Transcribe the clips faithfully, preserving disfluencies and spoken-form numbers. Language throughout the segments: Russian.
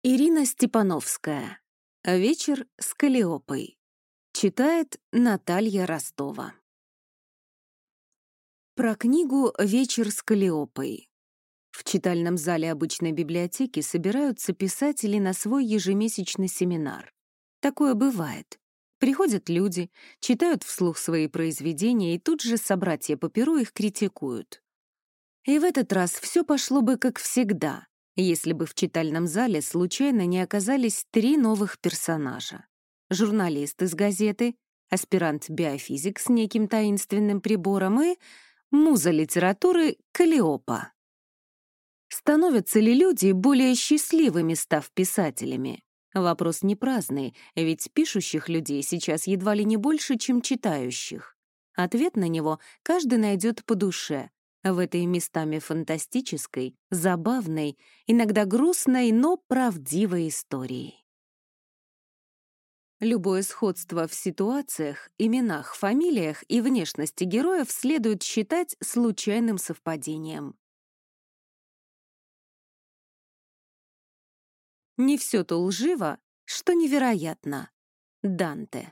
Ирина Степановская. Вечер с Каллиопой. Читает Наталья Ростова. Про книгу «Вечер с Каллиопой». В читальном зале обычной библиотеки собираются писатели на свой ежемесячный семинар. Такое бывает. Приходят люди, читают вслух свои произведения, и тут же собратья по перу их критикуют. И в этот раз все пошло бы как всегда, если бы в читальном зале случайно не оказались три новых персонажа. Журналист из газеты, аспирант-биофизик с неким таинственным прибором и муза литературы Каллиопа. Становятся ли люди более счастливыми, став писателями? Вопрос не праздный, ведь пишущих людей сейчас едва ли не больше, чем читающих. Ответ на него каждый найдет по душе, в этой местами фантастической, забавной, иногда грустной, но правдивой истории. Любое сходство в ситуациях, именах, фамилиях и внешности героев следует считать случайным совпадением. Не все то лживо, что невероятно. Данте.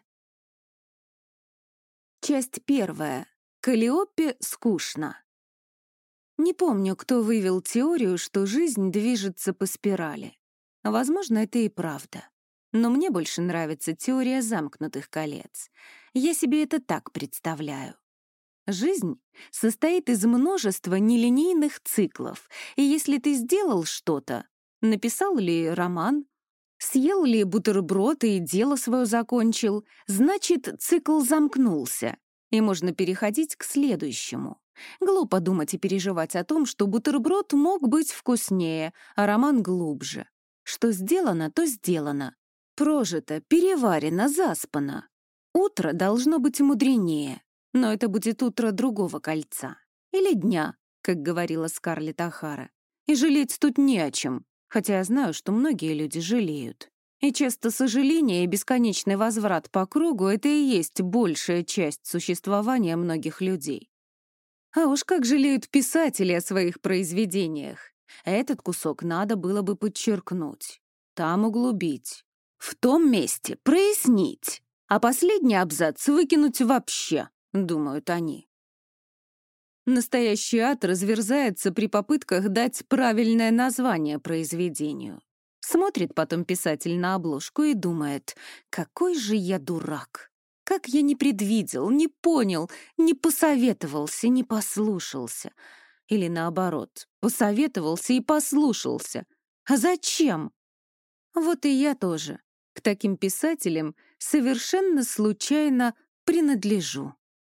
Часть первая. Каллиопе скучно. Не помню, кто вывел теорию, что жизнь движется по спирали. Возможно, это и правда. Но мне больше нравится теория замкнутых колец. Я себе это так представляю. Жизнь состоит из множества нелинейных циклов, и если ты сделал что-то, написал ли роман, съел ли бутерброд и дело свое закончил, значит, цикл замкнулся, и можно переходить к следующему. Глупо думать и переживать о том, что бутерброд мог быть вкуснее, а роман глубже. Что сделано, то сделано. Прожито, переварено, заспано. Утро должно быть мудренее, но это будет утро другого кольца. Или дня, как говорила Скарлетт О'Хара. И жалеть тут не о чем, хотя я знаю, что многие люди жалеют. И часто сожаление и бесконечный возврат по кругу — это и есть большая часть существования многих людей. А уж как жалеют писатели о своих произведениях. Этот кусок надо было бы подчеркнуть, там углубить, в том месте прояснить, а последний абзац выкинуть вообще, думают они. Настоящий ад разверзается при попытках дать правильное название произведению. Смотрит потом писатель на обложку и думает: какой же я дурак! Как я не предвидел, не понял, не посоветовался, не послушался. Или наоборот, посоветовался и послушался. А зачем? Вот и я тоже к таким писателям совершенно случайно принадлежу.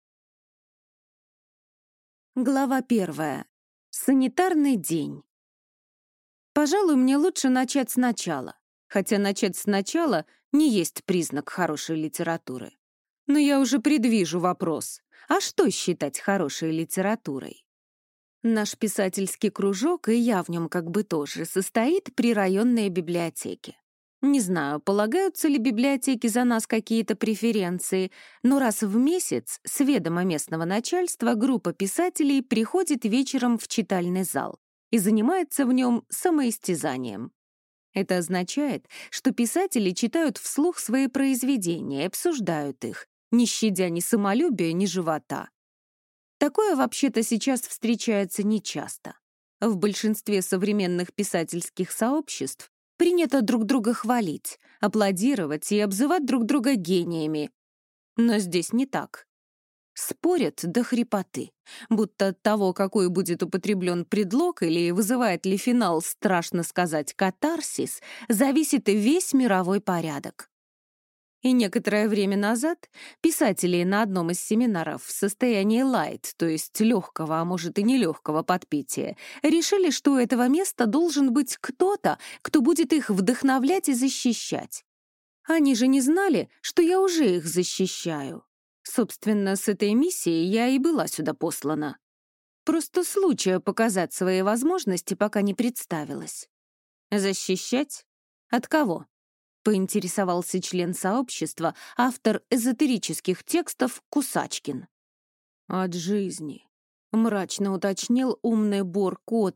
Глава первая. Санитарный день. Пожалуй, мне лучше начать сначала, хотя начать сначала не есть признак хорошей литературы. Но я уже предвижу вопрос: а что считать хорошей литературой? Наш писательский кружок, и я в нем как бы тоже, состоит при районной библиотеке. Не знаю, полагаются ли библиотеки за нас какие-то преференции, но раз в месяц с ведома местного начальства группа писателей приходит вечером в читальный зал и занимается в нем самоистязанием. Это означает, что писатели читают вслух свои произведения и обсуждают их, не щадя ни самолюбия, ни живота. Такое вообще-то сейчас встречается нечасто. В большинстве современных писательских сообществ принято друг друга хвалить, аплодировать и обзывать друг друга гениями. Но здесь не так. Спорят до хрипоты, будто от того, какой будет употреблен предлог или вызывает ли финал, страшно сказать, катарсис, зависит весь мировой порядок. И некоторое время назад писатели на одном из семинаров в состоянии лайт, то есть легкого, а может и нелегкого подпития, решили, что у этого места должен быть кто-то, кто будет их вдохновлять и защищать. Они же не знали, что я уже их защищаю. Собственно, с этой миссией я и была сюда послана. Просто случая показать свои возможности пока не представилось. Защищать? От кого? Поинтересовался член сообщества, автор эзотерических текстов Кусачкин. «От жизни», — мрачно уточнил умный Бор Котов,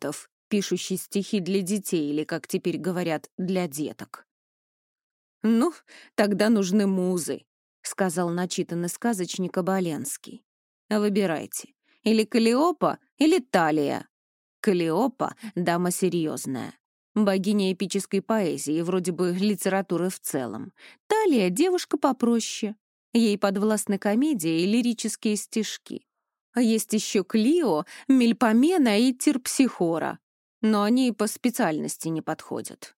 пишущий стихи для детей или, как теперь говорят, для деток. «Ну, тогда нужны музы», — сказал начитанный сказочник Оболенский. «Выбирайте. Или Каллиопа, или Талия. Каллиопа — дама серьезная. Богиня эпической поэзии, вроде бы литературы в целом. Талия — девушка попроще. Ей подвластны комедия и лирические стишки. А есть еще Клио, Мельпомена и Терпсихора. Но они по специальности не подходят».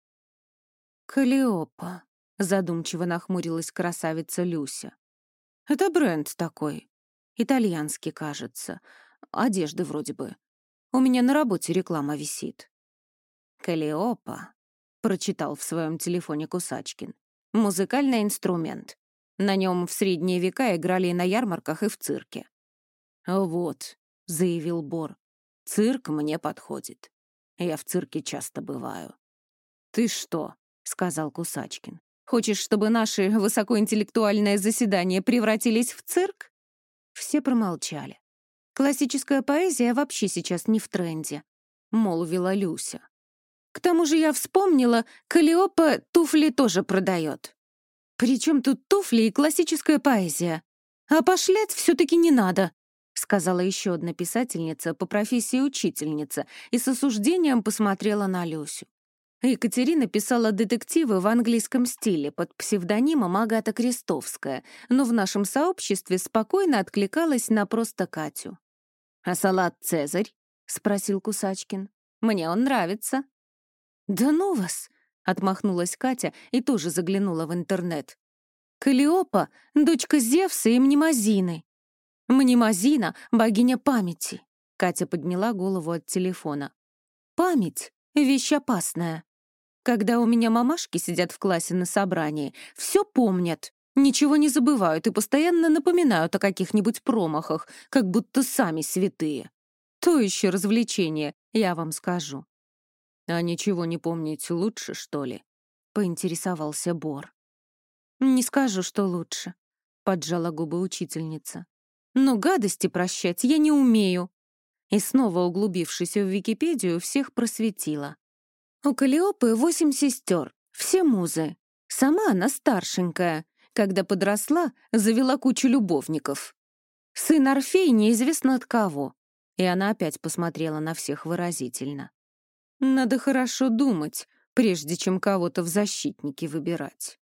«Каллиопа», — задумчиво нахмурилась красавица Люся. «Это бренд такой. Итальянский, кажется. Одежды вроде бы. У меня на работе реклама висит». «Каллиопа», — прочитал в своем телефоне Кусачкин. «Музыкальный инструмент. На нем в средние века играли и на ярмарках, и в цирке». «Вот», — заявил Бор, — «цирк мне подходит. Я в цирке часто бываю». «Ты что?» — сказал Кусачкин. «Хочешь, чтобы наши высокоинтеллектуальные заседания превратились в цирк?» Все промолчали. «Классическая поэзия вообще сейчас не в тренде», — молвила Люся. «К тому же я вспомнила, Каллиопа туфли тоже продает». «При чем тут туфли и классическая поэзия? А пошлять все-таки не надо», — сказала еще одна писательница, по профессии учительница, и с осуждением посмотрела на Люсю. Екатерина писала детективы в английском стиле под псевдонимом Агата Крестовская, но в нашем сообществе спокойно откликалась на просто Катю. «А салат «Цезарь»?» — спросил Кусачкин. «Мне он нравится». «Да ну вас!» — отмахнулась Катя и тоже заглянула в интернет. «Каллиопа — дочка Зевса и Мнемозины. Мнемозина — богиня памяти». Катя подняла голову от телефона. «Память — вещь опасная. Когда у меня мамашки сидят в классе на собрании, все помнят, ничего не забывают и постоянно напоминают о каких-нибудь промахах, как будто сами святые. То еще развлечение, я вам скажу». «А ничего не помнить лучше, что ли?» — поинтересовался Бор. «Не скажу, что лучше», — поджала губы учительница. «Но гадости прощать я не умею». И снова, углубившись в Википедию, всех просветила. У Каллиопы восемь сестер, все музы. Сама она старшенькая. Когда подросла, завела кучу любовников. Сын Орфей неизвестно от кого. И она опять посмотрела на всех выразительно. Надо хорошо думать, прежде чем кого-то в защитники выбирать.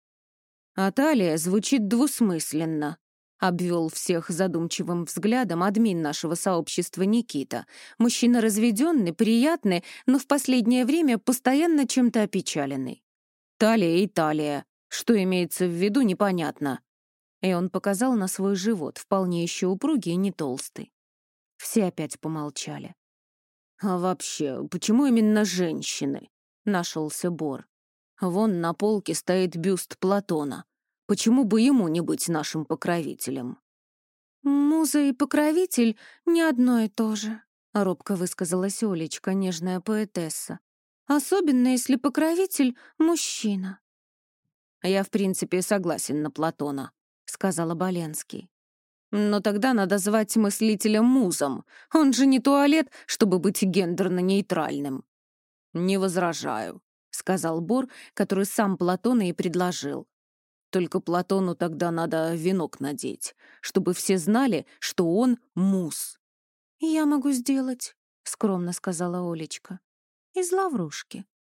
А Талия звучит двусмысленно. Обвел всех задумчивым взглядом админ нашего сообщества Никита. Мужчина разведенный, приятный, но в последнее время постоянно чем-то опечаленный. Талия и талия. Что имеется в виду, непонятно. И он показал на свой живот, вполне еще упругий и не толстый. Все опять помолчали. «А вообще, почему именно женщины?» — нашелся Бор. «Вон на полке стоит бюст Платона. Почему бы ему не быть нашим покровителем?» «Муза и покровитель — не одно и то же», — робко высказалась Олечка, нежная поэтесса. «Особенно, если покровитель — мужчина». «Я, в принципе, согласен на Платона», — сказал Оболенский. «Но тогда надо звать мыслителя музом. Он же не туалет, чтобы быть гендерно-нейтральным». «Не возражаю», — сказал Бор, который сам Платона и предложил. «Только Платону тогда надо венок надеть, чтобы все знали, что он муз». «Я могу сделать», — скромно сказала Олечка. «Из лаврушки».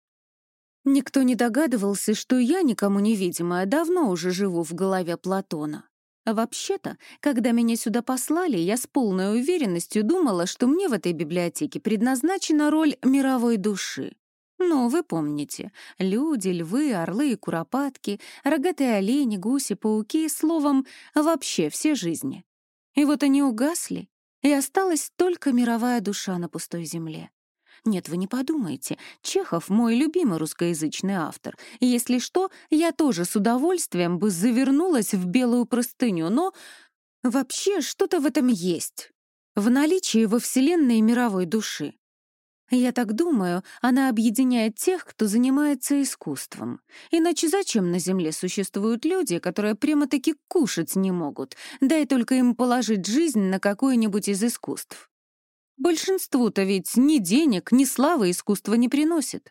Никто не догадывался, что я, никому невидимая, давно уже живу в голове Платона. А вообще-то, когда меня сюда послали, я с полной уверенностью думала, что мне в этой библиотеке предназначена роль мировой души. Ну, вы помните, люди, львы, орлы и куропатки, рогатые олени, гуси, пауки, словом, вообще все жизни. И вот они угасли, и осталась только мировая душа на пустой земле. Нет, вы не подумайте, Чехов — мой любимый русскоязычный автор. Если что, я тоже с удовольствием бы завернулась в белую простыню, но вообще что-то в этом есть, в наличии во Вселенной мировой души. Я так думаю, она объединяет тех, кто занимается искусством. Иначе зачем на Земле существуют люди, которые прямо-таки кушать не могут, дай только им положить жизнь на какое-нибудь из искусств? Большинству-то ведь ни денег, ни славы искусство не приносит.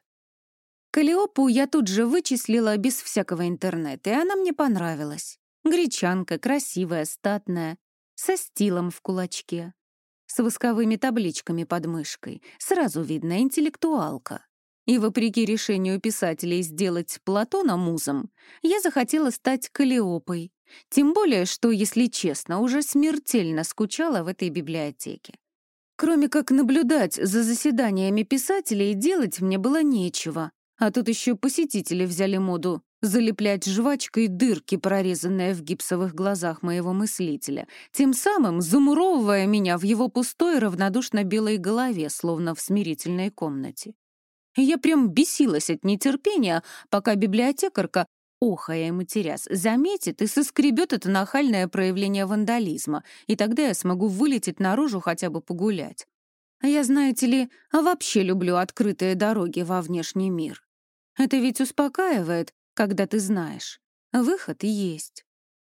Каллиопу я тут же вычислила без всякого интернета, и она мне понравилась. Гречанка, красивая, статная, со стилом в кулачке, с восковыми табличками под мышкой. Сразу видно, интеллектуалка. И вопреки решению писателей сделать Платона музом, я захотела стать Каллиопой. Тем более, что, если честно, уже смертельно скучала в этой библиотеке. Кроме как наблюдать за заседаниями писателей, делать мне было нечего. А тут еще посетители взяли моду залеплять жвачкой дырки, прорезанные в гипсовых глазах моего мыслителя, тем самым замуровывая меня в его пустой равнодушно-белой голове, словно в смирительной комнате. И я прям бесилась от нетерпения, пока библиотекарка, охая и матерясь, заметит и соскребет это нахальное проявление вандализма, и тогда я смогу вылететь наружу хотя бы погулять. А я, знаете ли, вообще люблю открытые дороги во внешний мир. Это ведь успокаивает, когда ты знаешь. Выход есть.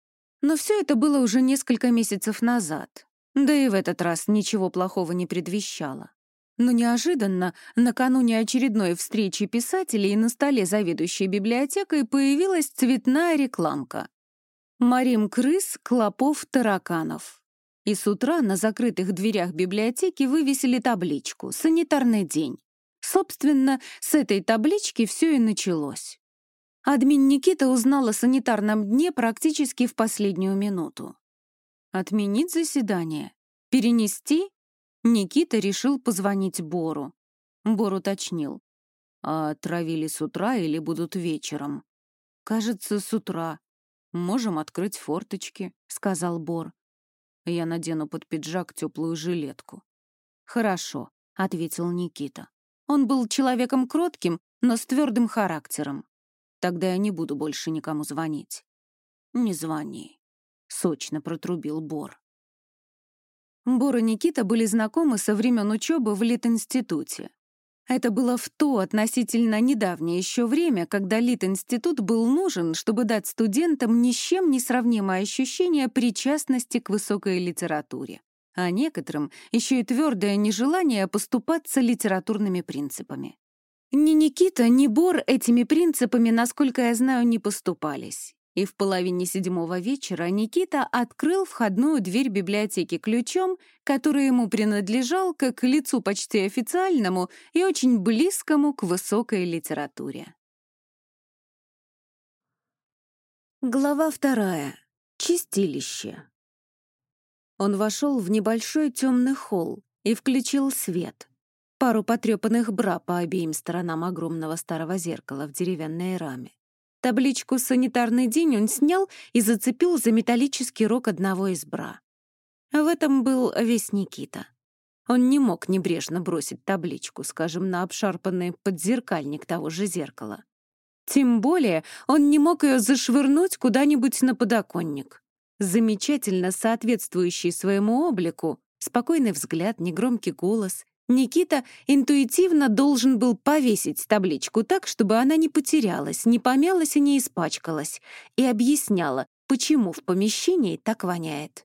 Но все это было уже несколько месяцев назад. Да и в этот раз ничего плохого не предвещало. Но неожиданно, накануне очередной встречи писателей, на столе заведующей библиотекой появилась цветная рекламка. «Морим крыс, клопов, тараканов». И с утра на закрытых дверях библиотеки вывесили табличку «Санитарный день». Собственно, с этой таблички все и началось. Админ Никита узнал о санитарном дне практически в последнюю минуту. Отменить заседание? Перенести? Никита решил позвонить Бору. Бор уточнил. «А травили с утра или будут вечером?» «Кажется, с утра. Можем открыть форточки», — сказал Бор. «Я надену под пиджак теплую жилетку». «Хорошо», — ответил Никита. Он был человеком кротким, но с твердым характером. «Тогда я не буду больше никому звонить». «Не звони», — сочно протрубил Бор. Бор и Никита были знакомы со времен учебы в Литинституте. Это было в то относительно недавнее еще время, когда Литинститут был нужен, чтобы дать студентам ни с чем не сравнимое ощущение причастности к высокой литературе, а некоторым еще и твердое нежелание поступаться литературными принципами. Ни Никита, ни Бор этими принципами, насколько я знаю, не поступались. И в половине седьмого вечера Никита открыл входную дверь библиотеки ключом, который ему принадлежал как лицу почти официальному и очень близкому к высокой литературе. Глава вторая. Чистилище. Он вошел в небольшой темный холл и включил свет. Пару потрепанных бра по обеим сторонам огромного старого зеркала в деревянной раме. Табличку «Санитарный день» он снял и зацепил за металлический рог одного из бра. В этом был весь Никита. Он не мог небрежно бросить табличку, скажем, на обшарпанный подзеркальник того же зеркала. Тем более он не мог ее зашвырнуть куда-нибудь на подоконник. Замечательно соответствующий своему облику, спокойный взгляд, негромкий голос, Никита интуитивно должен был повесить табличку так, чтобы она не потерялась, не помялась и не испачкалась, и объясняла, почему в помещении так воняет.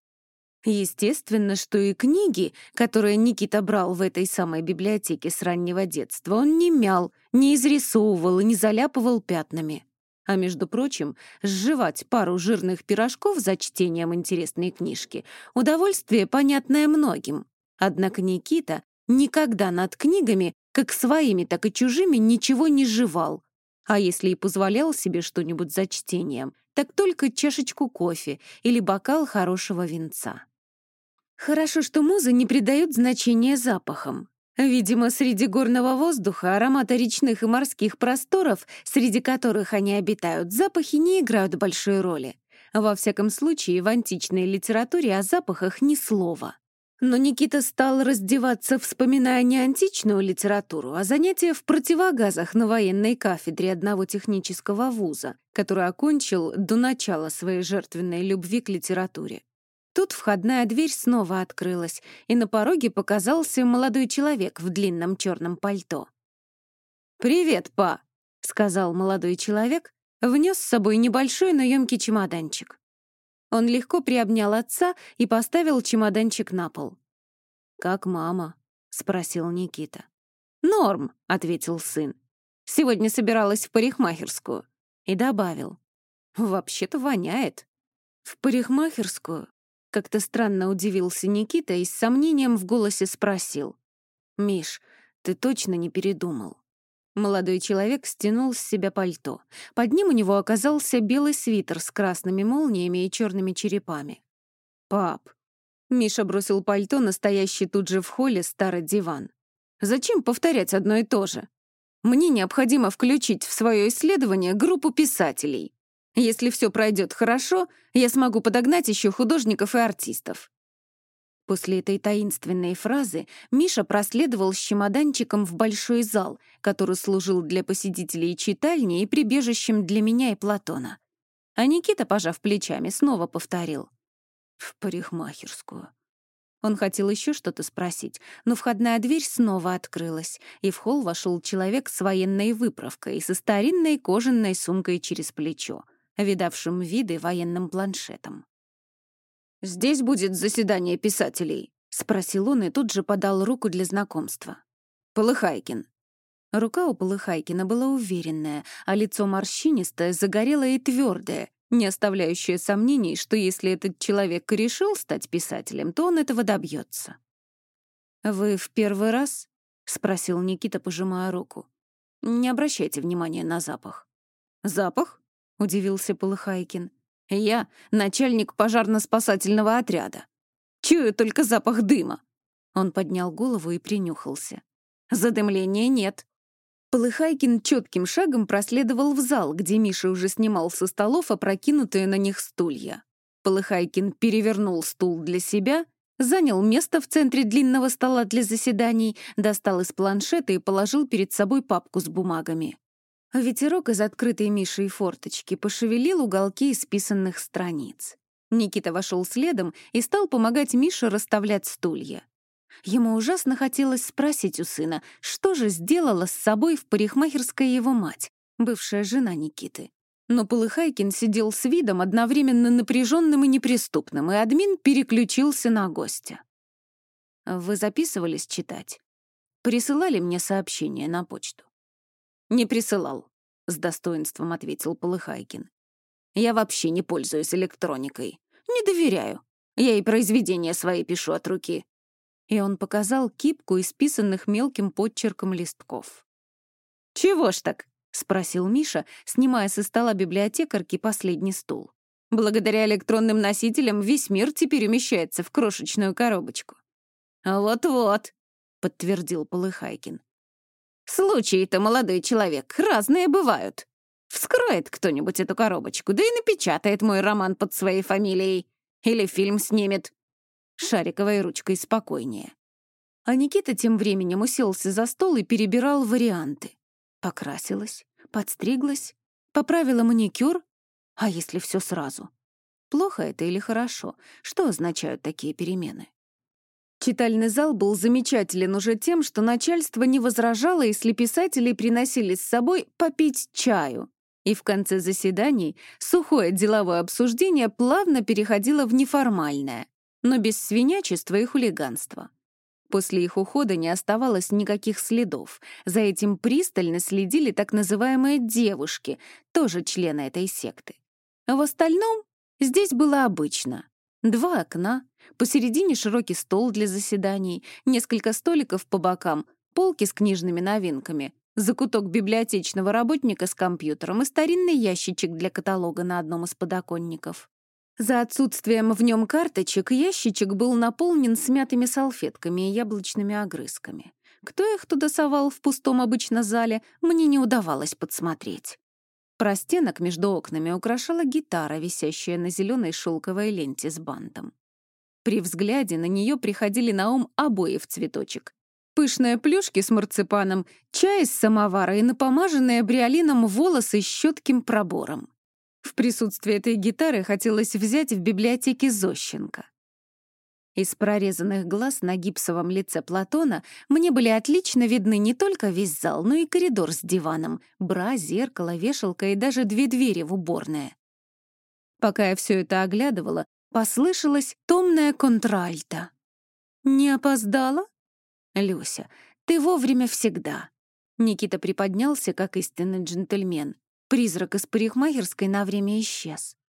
Естественно, что и книги, которые Никита брал в этой самой библиотеке с раннего детства, он не мял, не изрисовывал и не заляпывал пятнами. А между прочим, сживать пару жирных пирожков за чтением интересной книжки — удовольствие, понятное многим. Однако Никита никогда над книгами, как своими, так и чужими, ничего не жевал. А если и позволял себе что-нибудь за чтением, так только чашечку кофе или бокал хорошего винца. Хорошо, что музы не придают значения запахам. Видимо, среди горного воздуха, аромата речных и морских просторов, среди которых они обитают, запахи не играют большой роли. Во всяком случае, в античной литературе о запахах ни слова. Но Никита стал раздеваться, вспоминая не античную литературу, а занятия в противогазах на военной кафедре одного технического вуза, который окончил до начала своей жертвенной любви к литературе. Тут входная дверь снова открылась, и на пороге показался молодой человек в длинном черном пальто. «Привет, па!» — сказал молодой человек, внес с собой небольшой, но емкий чемоданчик. Он легко приобнял отца и поставил чемоданчик на пол. «Как мама?» — спросил Никита. «Норм», — ответил сын. «Сегодня собиралась в парикмахерскую». И добавил. «Вообще-то воняет». «В парикмахерскую?» — как-то странно удивился Никита и с сомнением в голосе спросил. «Миш, ты точно не передумал?» Молодой человек стянул с себя пальто. Под ним у него оказался белый свитер с красными молниями и черными черепами. «Пап!» Миша бросил пальто на стоящий тут же в холле старый диван. «Зачем повторять одно и то же? Мне необходимо включить в свое исследование группу писателей. Если все пройдет хорошо, я смогу подогнать еще художников и артистов». После этой таинственной фразы Миша проследовал с чемоданчиком в большой зал, который служил для посетителей читальней и прибежищем для меня и Платона. А Никита, пожав плечами, снова повторил. «В парикмахерскую». Он хотел еще что-то спросить, но входная дверь снова открылась, и в холл вошел человек с военной выправкой и со старинной кожаной сумкой через плечо, видавшим виды военным планшетом. «Здесь будет заседание писателей?» — спросил он и тут же подал руку для знакомства. «Полыхайкин». Рука у Полыхайкина была уверенная, а лицо морщинистое, загорелое и твердое, не оставляющее сомнений, что если этот человек и решил стать писателем, то он этого добьется. «Вы в первый раз?» — спросил Никита, пожимая руку. «Не обращайте внимания на запах». «Запах?» — удивился Полыхайкин. «Я начальник пожарно-спасательного отряда. Чую только запах дыма». Он поднял голову и принюхался. «Задымления нет». Полыхайкин чётким шагом проследовал в зал, где Миша уже снимал со столов опрокинутые на них стулья. Полыхайкин перевернул стул для себя, занял место в центре длинного стола для заседаний, достал из планшета и положил перед собой папку с бумагами. Ветерок из открытой Мишей форточки пошевелил уголки исписанных страниц. Никита вошел следом и стал помогать Мише расставлять стулья. Ему ужасно хотелось спросить у сына, что же сделала с собой в парикмахерской его мать, бывшая жена Никиты. Но Полыхайкин сидел с видом одновременно напряженным и неприступным, и админ переключился на гостя. «Вы записывались читать? Присылали мне сообщение на почту?» «Не присылал», — с достоинством ответил Полыхайкин. «Я вообще не пользуюсь электроникой. Не доверяю. Я и произведения свои пишу от руки». И он показал кипку исписанных мелким подчерком листков. «Чего ж так?» — спросил Миша, снимая со стола библиотекарки последний стул. «Благодаря электронным носителям весь мир теперь умещается в крошечную коробочку». «Вот-вот», — подтвердил Полыхайкин. «Случаи-то, молодой человек, разные бывают. Вскроет кто-нибудь эту коробочку, да и напечатает мой роман под своей фамилией. Или фильм снимет. Шариковой ручкой спокойнее». А Никита тем временем уселся за стол и перебирал варианты. Покрасилась, подстриглась, поправила маникюр. А если все сразу? Плохо это или хорошо? Что означают такие перемены? Читальный зал был замечателен уже тем, что начальство не возражало, если писатели приносили с собой попить чаю. И в конце заседаний сухое деловое обсуждение плавно переходило в неформальное, но без свинячества и хулиганства. После их ухода не оставалось никаких следов. За этим пристально следили так называемые девушки, тоже члены этой секты. В остальном здесь было обычно. Два окна, посередине широкий стол для заседаний, несколько столиков по бокам, полки с книжными новинками, закуток библиотечного работника с компьютером и старинный ящичек для каталога на одном из подоконников. За отсутствием в нем карточек ящичек был наполнен смятыми салфетками и яблочными огрызками. Кто их туда совал в пустом обычно зале, мне не удавалось подсмотреть. Простенок между окнами украшала гитара, висящая на зеленой шелковой ленте с бантом. При взгляде на нее приходили на ум обои в цветочек. Пышные плюшки с марципаном, чай из самовара и напомаженные бриолином волосы с щетким пробором. В присутствии этой гитары хотелось взять в библиотеке Зощенко. Из прорезанных глаз на гипсовом лице Платона мне были отлично видны не только весь зал, но и коридор с диваном, бра, зеркало, вешалка и даже две двери в уборные. Пока я все это оглядывала, послышалось томное контральто. Не опоздала? Люся, ты вовремя всегда. Никита приподнялся, как истинный джентльмен. Призрак из парикмахерской на время исчез.